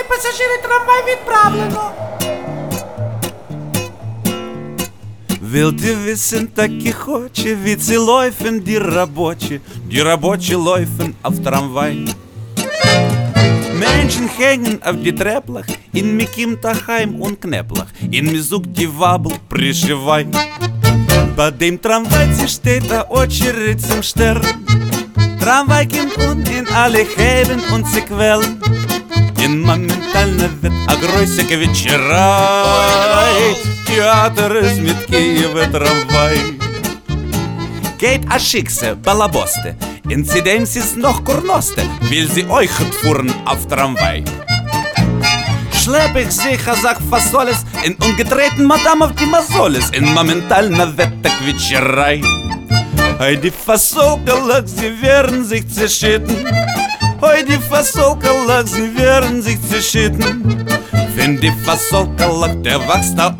пасажири, трамвай відправлено. Will die wissen, так и хоче, wie sie laufen, die Работе laufen auf Tramvai. Menschen hängen auf die Treppach, in Mikim Taheim und Knäpplach, in Mizuk die Wabel пришивай. Bei dem Tramvai steht da Очередь zum Stern. Tramvai kommt und in alle heben und sie quälen. In моментально wird a größige Вечерай. Театр из Киева Tramvai. Geht a Schickse, Balaboste, Inzidenz noch Kurnoste, will sie euch fuhren auf Tramvai. Schlepp ich sie Chazach Fasoles in umgedrehten Madame auf die Masoles, in моментально wird a Вечерай. Hey, die Fasolkalak, sie werden sich zerschitten. Hey, die Fasolkalak, sie werden sich zerschitten. Wenn die Fasolkalak, der wächst da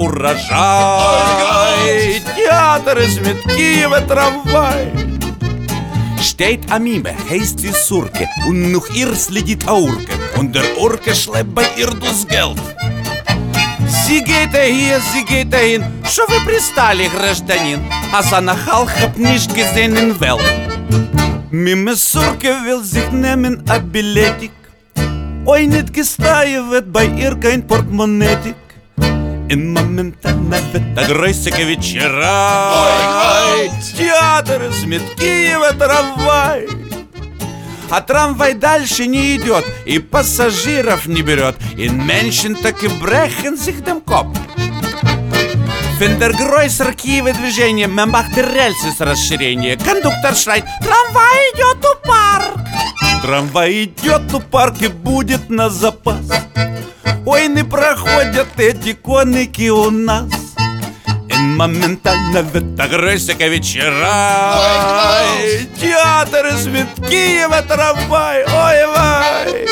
урожай. Театр ist mit Kiewer Tramvai. Steht am Mime, heißt die Surke, und noch ihr следит Aurke, und der Urke schleppt bei ihr das Geld. Sie geht hier, sie geht dahin, что вы пристали, гражданин, а за нахал hab nicht gesehen in Welt. Mime Surke will sich nehmen a Billetik, oi nicht gesteuert bei ihr kein Portemonnaie. In моментально wird a größige Вечерай. Театр ist mit Киева Tramvai. А трамвай дальше не идет и пассажиров не берет, и Menschen так и brechen sich den Kopf. Wenn der größere Kiewer движение, man macht die Rälses расширение. Кондуктор schreit, трамвай идет у парк. Трамвай идет у парк и будет на запас. Ой, не проходят эти конники у нас. Моментально wird a größige Вечерай. Театр ist mit Kiewer Tramvai. Ой, вай.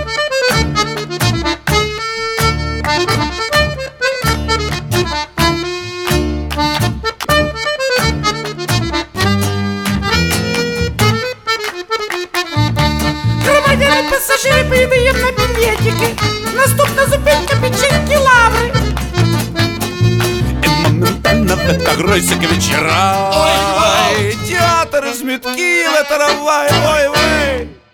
Громадяни, пасажири, передаємо на білетики. Наступна зупинка Печеньки Лаври. Моментально wird a größige Вечерай. Театр ist mit Kiewer Tramvai. Ой, вай.